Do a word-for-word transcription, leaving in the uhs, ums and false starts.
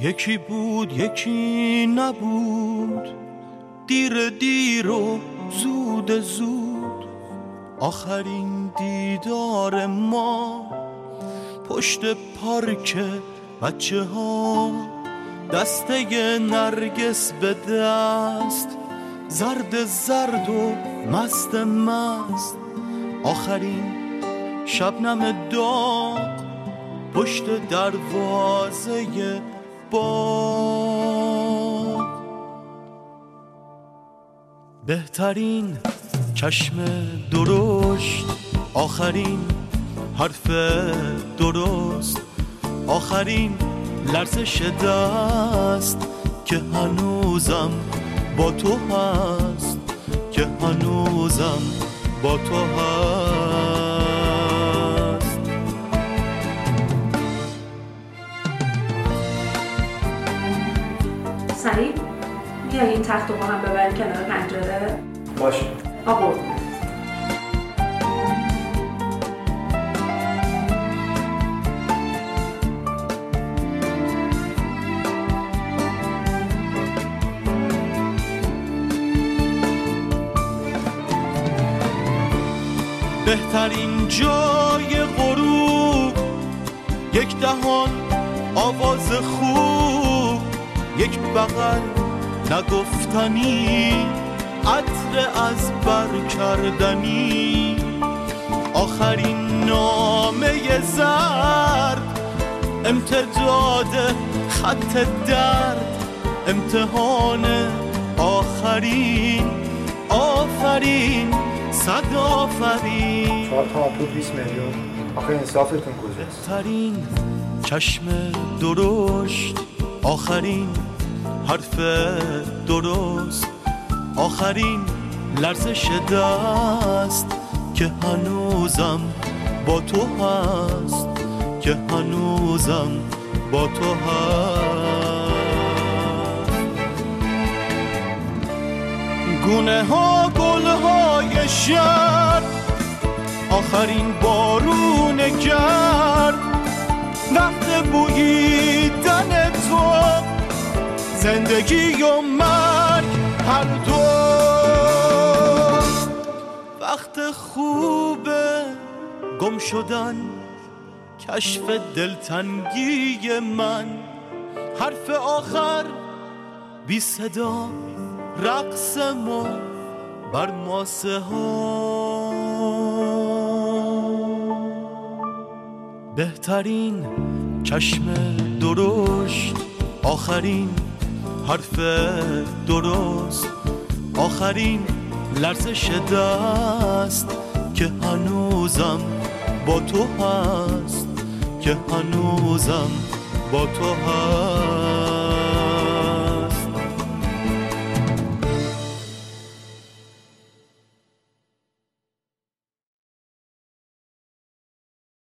یکی بود یکی نبود، دیر دیر و زود زود، آخرین دیدار ما پشت پارک بچه ها، دسته نرگس به دست، زرد زرد و مست مست، آخرین شبنم داغ پشت دروازه باغ. بهترین چشم درشت، آخرین حرف درست، آخرین لرزش دست که هنوزم با تو هست، که هنوزم با تو هست. سعید میای این تخت رو با هم ببریم کنار پنجره؟ باشه. آقا بهترین جای غروب، یک دهان آواز خوب، یک بغل نگفتنی، عطر از بر کردنی، آخرین نامه زرد، امتداد خط درد، امتحان آخرین، آفرین صد آفرین. چهار تا آمپول بیست میلیون. آخه انصافتون کجاست؟ بهترین چشم درشت، آخرین حرف درست، آخرین لرزش دست که هنوزم با تو هست، که هنوزم با تو هست. گونه ها گل های شهر، آخرین بارون گرد، وقت بوییدن تو، زندگی و مرگ هر دو. وقت خوبه گم شدن، کشف دلتنگی من، حرف آخر بی صدا، رقص ما بر ماسه ها. بهترین چشم درشت، آخرین حرف درست، آخرین لرزش دست که هنوزم با تو هست، که هنوزم با تو هست.